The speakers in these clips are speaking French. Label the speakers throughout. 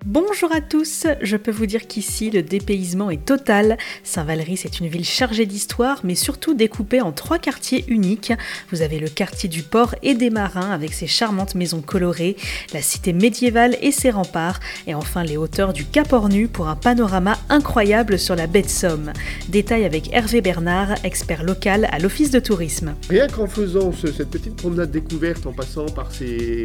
Speaker 1: Bonjour à tous, je peux vous dire qu'ici le dépaysement est total. Saint-Valery, c'est une ville chargée d'histoire mais surtout découpée en 3 quartiers uniques. Vous avez le quartier du port et des marins avec ses charmantes maisons colorées, la cité médiévale et ses remparts et enfin les hauteurs du Cap Ornu pour un panorama incroyable sur la baie de Somme. Détail avec Hervé Bernard, expert local à l'Office de tourisme.
Speaker 2: Rien qu'en faisant cette petite promenade découverte en passant par ces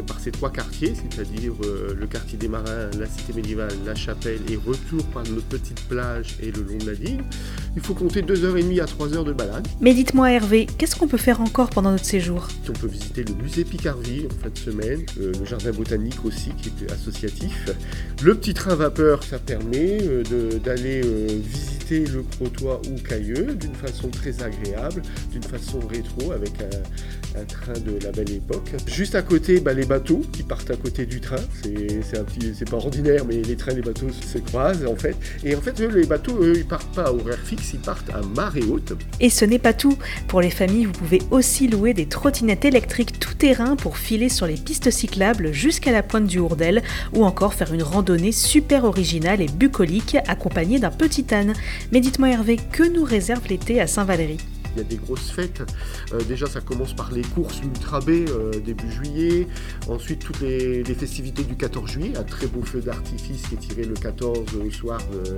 Speaker 2: 3 quartiers, c'est-à-dire le quartier des marins, la cité médiévale, la chapelle et retour par notre petite plage et le long de la digue, il faut compter 2h30 à 3h de balade.
Speaker 1: Mais dites-moi Hervé, qu'est-ce qu'on peut faire encore pendant notre séjour ?
Speaker 2: On peut visiter le musée Picardie en fin de semaine, le jardin botanique aussi qui est associatif. Le petit train vapeur, ça permet d'aller visiter le Crotoy ou Cailleux d'une façon très agréable, d'une façon rétro avec un train de la belle époque. Juste à côté, les bateaux qui partent à côté du train, c'est pas ordinaire, mais les trains et les bateaux se croisent en fait. Et en fait, les bateaux, ils partent pas à horaire fixe, ils partent à marée haute.
Speaker 1: Et ce n'est pas tout. Pour les familles, vous pouvez aussi louer des trottinettes électriques tout-terrain pour filer sur les pistes cyclables jusqu'à la pointe du Hourdel ou encore faire une randonnée super originale et bucolique accompagnée d'un petit âne. Mais dites-moi Hervé, que nous réserve l'été à Saint-Valery ?
Speaker 2: Il y a des grosses fêtes. Déjà, ça commence par les courses Ultra B début juillet. Ensuite, toutes les festivités du 14 juillet. Un très beau feu d'artifice qui est tiré le 14 au soir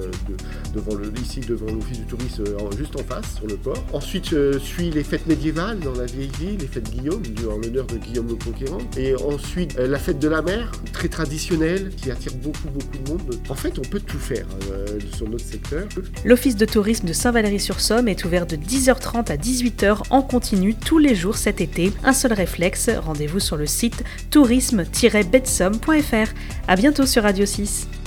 Speaker 2: devant l'Office du tourisme, juste en face, sur le port. Ensuite, suit les fêtes médiévales dans la vieille ville, les fêtes Guillaume, en l'honneur de Guillaume le Conquérant. Et ensuite, la fête de la mer, très traditionnelle, qui attire beaucoup de monde. En fait, on peut tout faire sur notre secteur.
Speaker 1: L'Office de tourisme de Saint-Valery-sur-Somme est ouvert de 10h30 à 18h en continu tous les jours cet été. Un seul réflexe, rendez-vous sur le site tourisme-betsomme.fr. À bientôt sur Radio 6.